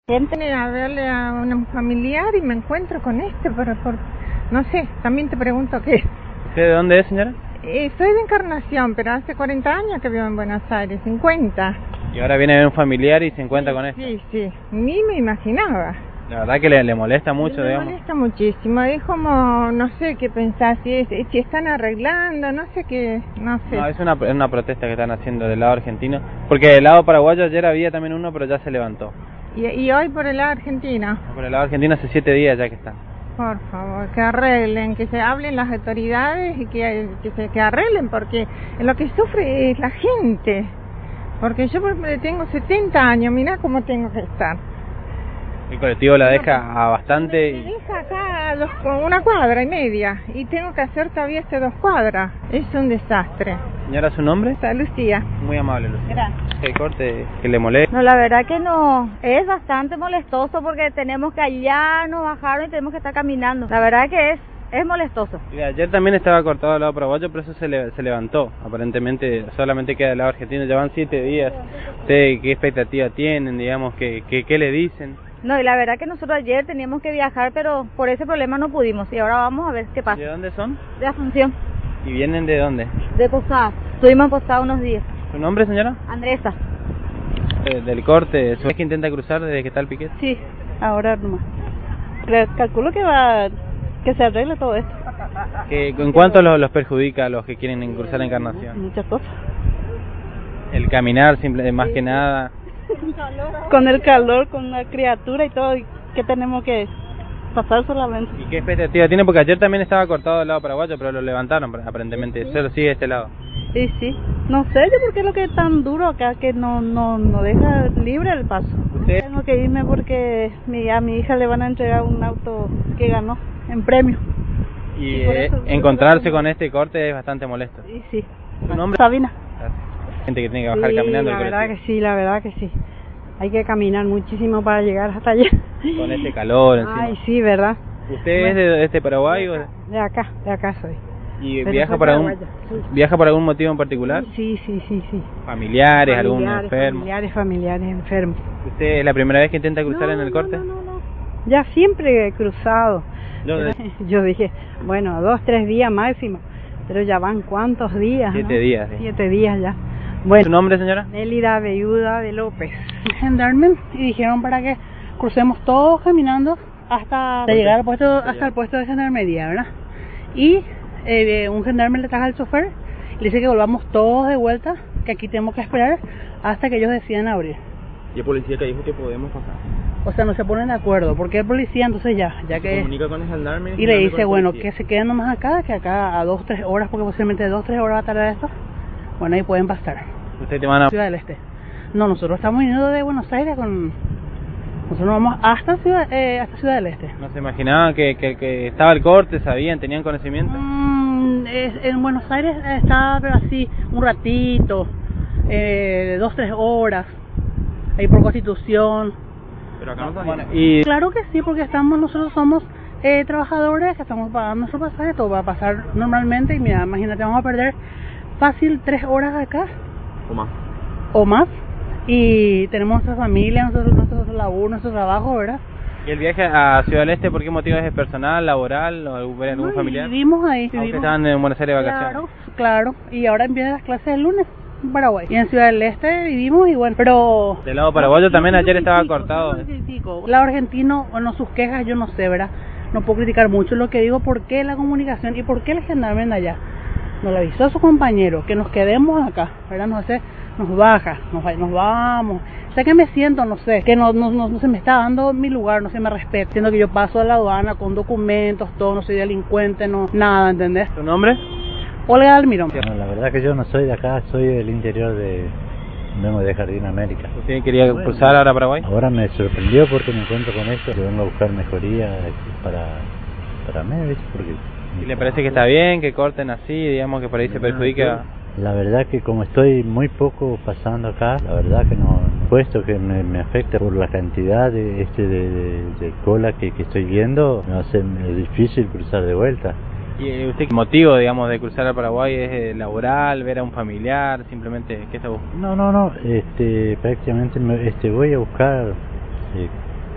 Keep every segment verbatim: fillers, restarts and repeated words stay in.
Gente a verle a un familiar y me encuentro con este, pero por, no sé, también te pregunto qué. ¿Usted de dónde es, señora? Eh, soy de Encarnación, pero hace cuarenta años que vivo en Buenos Aires, cincuenta. Y ahora viene a ver un familiar y se encuentra sí, con esto. Sí, sí, ni me imaginaba. La verdad que le, le molesta mucho, me digamos. Me molesta muchísimo, es como, no sé qué pensar, si, es, si están arreglando, no sé qué, no sé. No, es una, es una protesta que están haciendo del lado argentino, porque del lado paraguayo ayer había también uno, pero ya se levantó. Y, y hoy por el lado argentino. Por el lado argentino hace siete días ya que está. Por favor, que arreglen, que se hablen las autoridades y que, que se que arreglen, porque lo que sufre es la gente. Porque yo tengo setenta años, mirá cómo tengo que estar. El colectivo la deja a bastante. Me deja acá a dos, una cuadra y media y tengo que hacer todavía este dos cuadras. Es un desastre. Señora, ¿su nombre? Está Lucía. Muy amable, Lucía. Gracias. El corte que le molesta. No, la verdad que no, es bastante molestoso porque tenemos que allá nos bajaron y tenemos que estar caminando. La verdad que es es molestoso. Y ayer también estaba cortado del lado paraguayo, pero eso se, le, se levantó. Aparentemente solamente queda del lado argentino. Ya van siete días. ¿Ustedes qué expectativa tienen? Digamos, ¿qué, qué, qué le dicen? No, y la verdad que nosotros ayer teníamos que viajar, pero por ese problema no pudimos. Y ahora vamos a ver qué pasa. ¿De dónde son? De Asunción. ¿Y vienen de dónde? De Posada. Estuvimos en Posada unos días. ¿Su nombre, señora? Andresa. Eh, del corte. ¿Es que intenta cruzar desde que está el piquete? Sí, ahora nomás. Les calculo que va que se arregle todo esto. ¿Que, ¿En cuánto los, los perjudica a los que quieren cruzar Encarnación? Muchas cosas. El caminar, simple, más que nada. Con el calor, con la criatura y todo, que tenemos que pasar solamente. ¿Y qué expectativa tiene? Porque ayer también estaba cortado del lado paraguayo, pero lo levantaron aparentemente. Sí. Solo sigue este lado. Sí, sí. No sé yo por qué es lo que es tan duro acá, que no no no deja libre el paso. ¿Usted? Tengo que irme porque mi, a mi hija le van a entregar un auto que ganó en premio. Y Sí, por eh, eso- encontrarse con este corte es bastante molesto. Sí, sí. ¿Su nombre? Sabina. Gracias. Gente que tiene que bajar Sí, caminando. la el verdad que colectivo. sí, la verdad que sí. Hay que caminar muchísimo para llegar hasta allá. Con este calor encima. Ay, sí, ¿verdad? ¿Usted es de este Paraguay o de- De acá, de acá soy. y Pero viaja soy por algún paraguaya, sí. viaja por algún motivo en particular? Sí, sí, sí, sí. Familiares, algún Familiares, enfermo. Familiares, familiares, enfermos. ¿Usted es la primera vez que intenta cruzar No, en el no, corte? No, no, no. Ya siempre he cruzado. Yo de- Yo dije, bueno, dos, tres días máximo. Pero ya van cuántos días, Siete ¿no? días, sí. Siete días ya. ¿Su Bueno, nombre, señora? Nélida Belluda de López. Gendarme y dijeron para que crucemos todos caminando hasta llegar al puesto hasta el puesto de gendarmería, ¿verdad? Y eh, un gendarme le trajo al chofer y le dice que volvamos todos de vuelta, que aquí tenemos que esperar hasta que ellos decidan abrir. Y el policía que dijo que podemos pasar. O sea, no se ponen de acuerdo, porque el policía entonces ya, ya Se que comunica con el gendarme y le gendarme con dice, el bueno, policía. que se queden nomás acá, que acá a dos, tres horas, porque posiblemente dos, tres horas va a tardar esto. Bueno, ahí pueden pasar. ¿Usted te van a... Ciudad del Este. No, nosotros estamos viniendo de Buenos Aires con... Nosotros vamos hasta Ciudad, eh, hasta Ciudad del Este. ¿No se imaginaban que, que, que estaba el corte? ¿Sabían? ¿Tenían conocimiento? Mm, es, en Buenos Aires está pero así un ratito, eh, dos, tres horas, ahí por Constitución. Pero acá no Bueno, sabemos. y Claro que sí, porque estamos nosotros somos eh, trabajadores que estamos pagando nuestro pasaje, todo va a pasar normalmente y mira, imagínate, vamos a perder fácil tres horas acá O más. o más y tenemos nuestra familia, nuestro, nuestro laburo, nuestro trabajo, ¿verdad? ¿Y el viaje a Ciudad del Este por qué motivo es personal, laboral o algún, ver algún No, y familiar? Vivimos ahí. Aunque vivimos- estaban en Buenos Aires de vacaciones. Claro, claro, y ahora empiezan las clases el lunes en Paraguay. Y en Ciudad del Este vivimos y bueno, pero... Del lado paraguayo también Yo ayer estaba critico, cortado. yo critico. El lado argentino, bueno, sus quejas yo no sé, ¿verdad? No puedo criticar mucho, lo que digo, ¿por qué la comunicación y por qué el gendarme de allá nos le avisó a su compañero que nos quedemos acá, ¿verdad? No sé, nos baja, nos, va- nos vamos. O sea que me siento, no sé, que no, no, no, no se me está dando mi lugar, no se me respeta, siendo que yo paso a la aduana con documentos, todo, no soy delincuente, no, nada, ¿entendés? ¿Tu nombre? Olga Almirón. No, la verdad que yo no soy de acá, soy del interior de... vengo de Jardín América. ¿Usted quería Bueno. cruzar ahora a Paraguay? Ahora me sorprendió porque me encuentro con esto, que vengo a buscar mejoría para, para mí, ¿viste? Porque... ¿Y le parece que está bien que corten así, digamos que por ahí se perjudica? La verdad que como estoy muy poco pasando acá, la verdad que no, puesto que me, me afecta por la cantidad de este de, de, de cola que, que estoy viendo, me hace difícil cruzar de vuelta. ¿Y eh, usted qué motivo, digamos, de cruzar al Paraguay es eh, laboral, ver a un familiar, simplemente qué está buscando? No, no, no, este, prácticamente me, este, voy a buscar eh,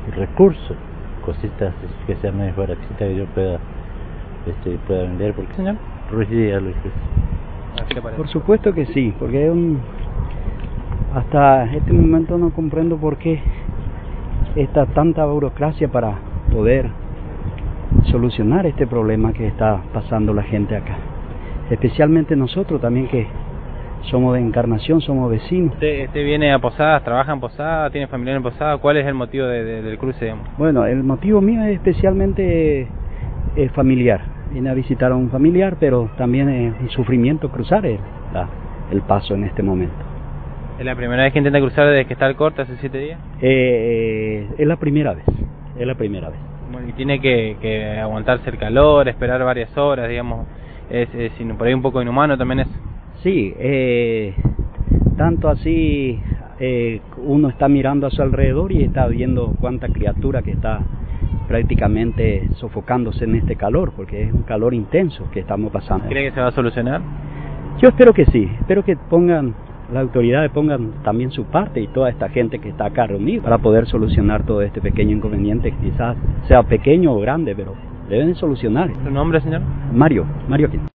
recursos, cositas que sean más baratitas que yo pueda este, pueda vender. ¿Por qué, señor? Ruiz Díaz, Luis. Por supuesto que sí, porque es un, hasta este momento no comprendo por qué esta tanta burocracia para poder solucionar este problema que está pasando la gente acá, especialmente nosotros también que somos de Encarnación, somos vecinos. ¿Usted, usted viene a Posadas, trabaja en Posadas, tiene familiar en Posadas? ¿Cuál es el motivo de, de, del cruce, digamos? Bueno, el motivo mío es especialmente eh, familiar. Vine a visitar a un familiar, pero también es un sufrimiento cruzar el, la, el paso en este momento. ¿Es la primera vez que intenta cruzar desde que está el corte hace siete días? Eh, es la primera vez, es la primera vez. Bueno, y tiene que, que aguantarse el calor, esperar varias horas, digamos, es, es por ahí un poco inhumano también es. Sí, eh, tanto así eh, uno está mirando a su alrededor y está viendo cuánta criatura que está prácticamente sofocándose en este calor, porque es un calor intenso que estamos pasando. ¿Cree que se va a solucionar? Yo espero que sí, espero que pongan, las autoridades pongan también su parte y toda esta gente que está acá reunida para poder solucionar todo este pequeño inconveniente, quizás sea pequeño o grande, pero deben solucionar. ¿Su nombre, señor? Mario, Mario Quintana.